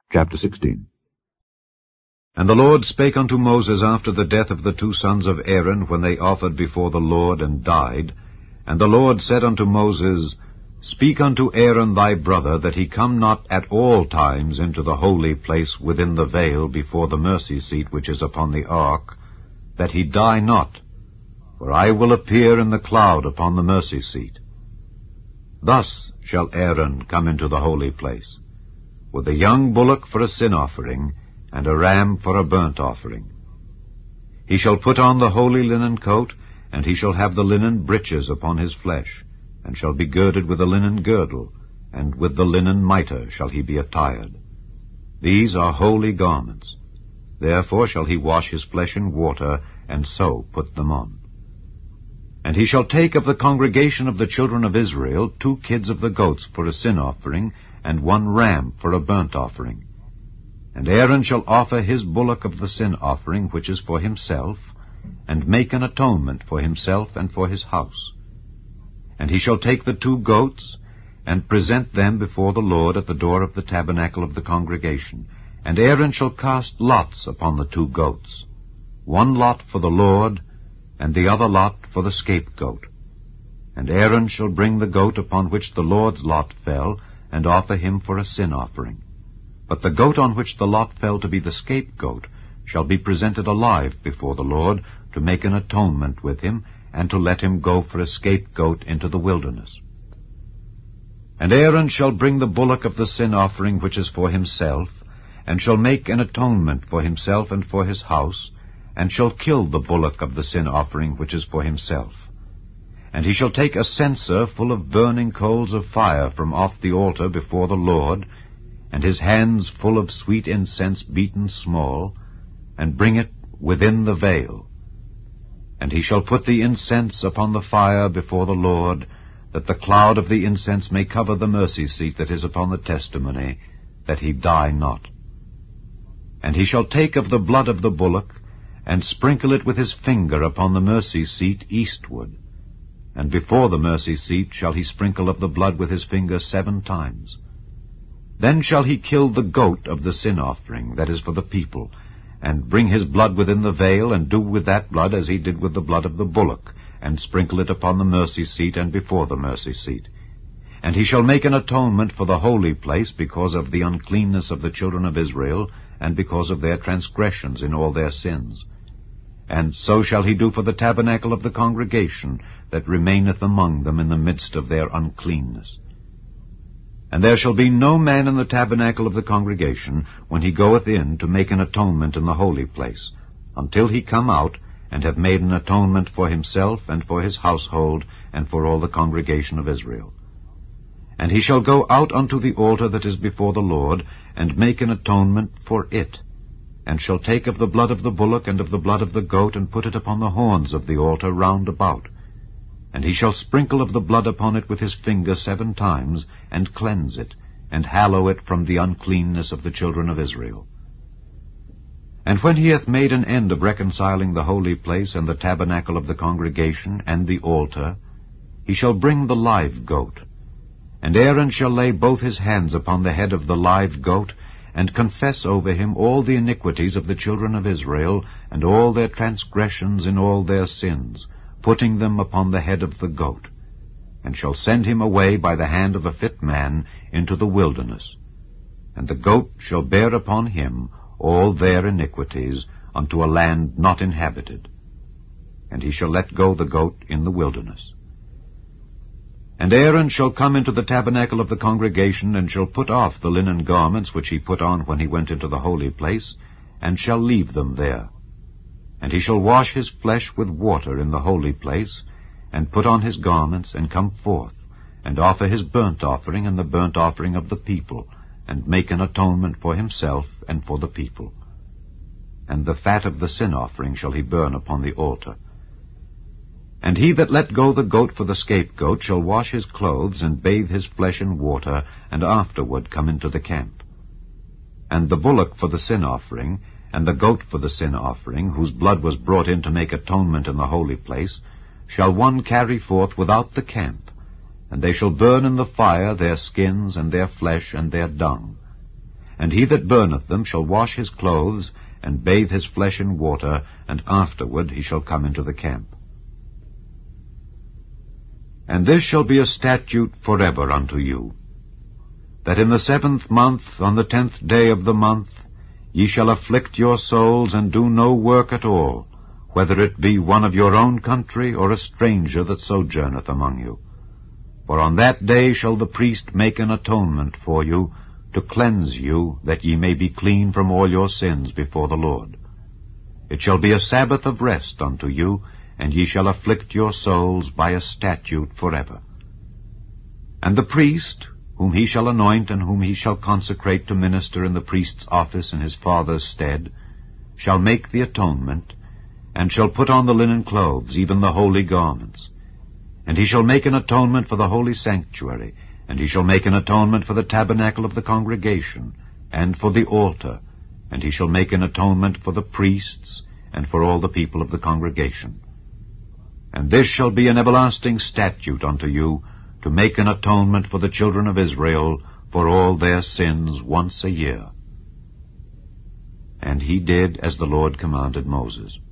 Chapter 16. And the Lord spake unto Moses after the death of the two sons of Aaron, when they offered before the Lord and died. And the Lord said unto Moses, Speak unto Aaron thy brother, that he come not at all times into the holy place within the veil before the mercy seat which is upon the ark, that he die not, for I will appear in the cloud upon the mercy seat. Thus shall Aaron come into the holy place, with a young bullock for a sin offering, and a ram for a burnt offering. He shall put on the holy linen coat, and he shall have the linen breeches upon his flesh, and shall be girded with a linen girdle, and with the linen mitre shall he be attired. These are holy garments. Therefore shall he wash his flesh in water, and so put them on. And he shall take of the congregation of the children of Israel 2 kids of the goats for a sin offering, and 1 ram for a burnt offering. And Aaron shall offer his bullock of the sin offering, which is for himself, and make an atonement for himself and for his house. And he shall take the 2 goats, and present them before the Lord at the door of the tabernacle of the congregation. And Aaron shall cast lots upon the 2 goats, 1 lot for the Lord, and the other lot for the scapegoat. And Aaron shall bring the goat upon which the Lord's lot fell, and offer him for a sin offering. But the goat on which the lot fell to be the scapegoat shall be presented alive before the Lord, to make an atonement with him, and to let him go for a scapegoat into the wilderness. And Aaron shall bring the bullock of the sin offering which is for himself, and shall make an atonement for himself and for his house, and shall kill the bullock of the sin offering which is for himself. And he shall take a censer full of burning coals of fire from off the altar before the Lord, and his hands full of sweet incense beaten small, and bring it within the veil. And he shall put the incense upon the fire before the Lord, that the cloud of the incense may cover the mercy seat that is upon the testimony, that he die not. And he shall take of the blood of the bullock, and sprinkle it with his finger upon the mercy seat eastward. And before the mercy seat shall he sprinkle of the blood with his finger 7 times. Then shall he kill the goat of the sin offering, that is for the people, and bring his blood within the veil, and do with that blood as he did with the blood of the bullock, and sprinkle it upon the mercy seat and before the mercy seat. And he shall make an atonement for the holy place because of the uncleanness of the children of Israel, and because of their transgressions in all their sins. And so shall he do for the tabernacle of the congregation that remaineth among them in the midst of their uncleanness. And there shall be no man in the tabernacle of the congregation, when he goeth in to make an atonement in the holy place, until he come out, and have made an atonement for himself, and for his household, and for all the congregation of Israel. And he shall go out unto the altar that is before the Lord, and make an atonement for it, and shall take of the blood of the bullock and of the blood of the goat, and put it upon the horns of the altar round about. And he shall sprinkle of the blood upon it with his finger 7 times, and cleanse it, and hallow it from the uncleanness of the children of Israel. And when he hath made an end of reconciling the holy place, and the tabernacle of the congregation, and the altar, he shall bring the live goat. And Aaron shall lay both his hands upon the head of the live goat, and confess over him all the iniquities of the children of Israel, and all their transgressions in all their sins, putting them upon the head of the goat, and shall send him away by the hand of a fit man into the wilderness. And the goat shall bear upon him all their iniquities unto a land not inhabited. And he shall let go the goat in the wilderness. And Aaron shall come into the tabernacle of the congregation, and shall put off the linen garments which he put on when he went into the holy place, and shall leave them there. And he shall wash his flesh with water in the holy place, and put on his garments, and come forth, and offer his burnt offering and the burnt offering of the people, and make an atonement for himself and for the people. And the fat of the sin offering shall he burn upon the altar. And he that let go the goat for the scapegoat shall wash his clothes, and bathe his flesh in water, and afterward come into the camp. And the bullock for the sin offering, and the goat for the sin offering, whose blood was brought in to make atonement in the holy place, shall one carry forth without the camp, and they shall burn in the fire their skins and their flesh and their dung. And he that burneth them shall wash his clothes, and bathe his flesh in water, and afterward he shall come into the camp. And this shall be a statute forever unto you, that in the 7th month, on the 10th day of the month, ye shall afflict your souls, and do no work at all, whether it be one of your own country, or a stranger that sojourneth among you. For on that day shall the priest make an atonement for you, to cleanse you, that ye may be clean from all your sins before the Lord. It shall be a Sabbath of rest unto you, and ye shall afflict your souls by a statute forever. And the priest, whom he shall anoint, and whom he shall consecrate to minister in the priest's office in his father's stead, shall make the atonement, and shall put on the linen clothes, even the holy garments. And he shall make an atonement for the holy sanctuary, and he shall make an atonement for the tabernacle of the congregation, and for the altar, and he shall make an atonement for the priests, and for all the people of the congregation. And this shall be an everlasting statute unto you, to make an atonement for the children of Israel for all their sins once a year. And he did as the Lord commanded Moses.